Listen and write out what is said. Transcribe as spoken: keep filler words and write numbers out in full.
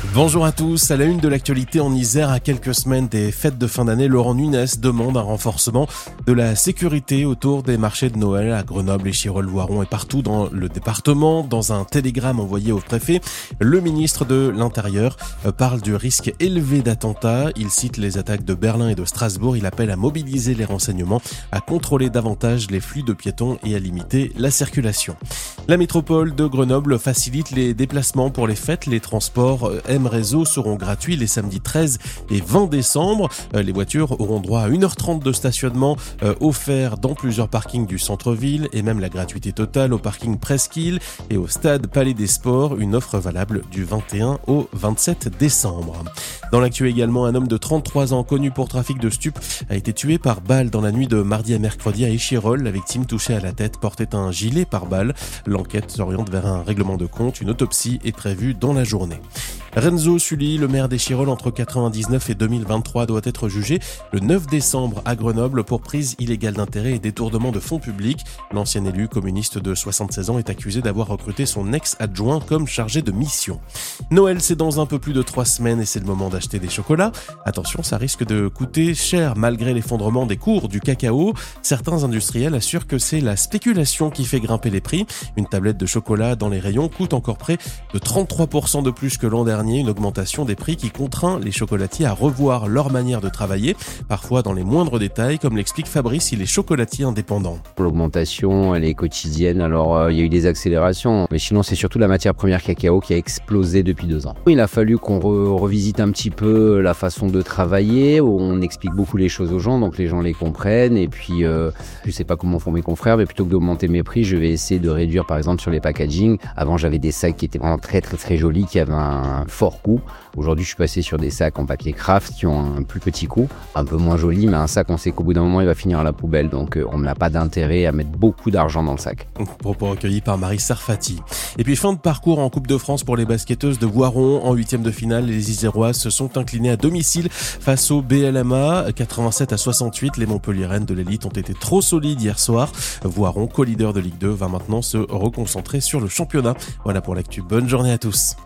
Bonjour à tous, à la une de l'actualité en Isère, à quelques semaines des fêtes de fin d'année, Laurent Nunez demande un renforcement de la sécurité autour des marchés de Noël à Grenoble, Échirolles-Voiron et partout dans le département. Dans un télégramme envoyé au préfet, le ministre de l'Intérieur parle du risque élevé d'attentats. Il cite les attaques de Berlin et de Strasbourg. Il appelle à mobiliser les renseignements, à contrôler davantage les flux de piétons et à limiter la circulation. La métropole de Grenoble facilite les déplacements pour les fêtes. Les transports M-Réseau seront gratuits les samedis treize et vingt décembre. Les voitures auront droit à une heure trente de stationnement euh, offert dans plusieurs parkings du centre-ville et même la gratuité totale au parking Presqu'île et au stade Palais des Sports, une offre valable du vingt et un au vingt-sept décembre. Dans l'actu également, un homme de trente-trois ans connu pour trafic de stupes a été tué par balle dans la nuit de mardi à mercredi à Échirolles. La victime touchée à la tête portait un gilet pare-balles. L'enquête s'oriente vers un règlement de compte. Une autopsie est prévue dans la journée. Renzo Sully, le maire d'Échirolles entre quatre-vingt-dix-neuf et deux mille vingt-trois, doit être jugé le neuf décembre à Grenoble pour prise illégale d'intérêt et détournement de fonds publics. L'ancien élu communiste de soixante-seize ans est accusé d'avoir recruté son ex-adjoint comme chargé de mission. Noël, c'est dans un peu plus de trois semaines et c'est le moment d'acheter des chocolats. Attention, ça risque de coûter cher malgré l'effondrement des cours du cacao. Certains industriels assurent que c'est la spéculation qui fait grimper les prix. Une tablette de chocolat dans les rayons coûte encore près de trente-trois pour cent de plus que l'an dernier. Une augmentation des prix qui contraint les chocolatiers à revoir leur manière de travailler, parfois dans les moindres détails, comme l'explique Fabrice, il est chocolatier indépendant. L'augmentation, elle est quotidienne, alors euh, il y a eu des accélérations, mais sinon c'est surtout la matière première cacao qui a explosé depuis deux ans. Il a fallu qu'on re- revisite un petit peu la façon de travailler, où on explique beaucoup les choses aux gens, donc les gens les comprennent, et puis euh, je sais pas comment font mes confrères, mais plutôt que d'augmenter mes prix, je vais essayer de réduire par exemple sur les packaging. Avant j'avais des sacs qui étaient vraiment très très très jolis, qui avaient un fort coût. Aujourd'hui, je suis passé sur des sacs en papier craft qui ont un plus petit coût, un peu moins joli, mais un sac, on sait qu'au bout d'un moment, il va finir à la poubelle. Donc, euh, on n'a pas d'intérêt à mettre beaucoup d'argent dans le sac. Propos recueillis par Marie Sarfati. Et puis, fin de parcours en Coupe de France pour les basketteuses de Voiron. En huitième de finale, les Iséroises se sont inclinées à domicile face au B L M A. quatre-vingt-sept à soixante-huit, les Montpelliéraines de l'élite ont été trop solides hier soir. Voiron, co-leader de Ligue deux, va maintenant se reconcentrer sur le championnat. Voilà pour l'actu. Bonne journée à tous.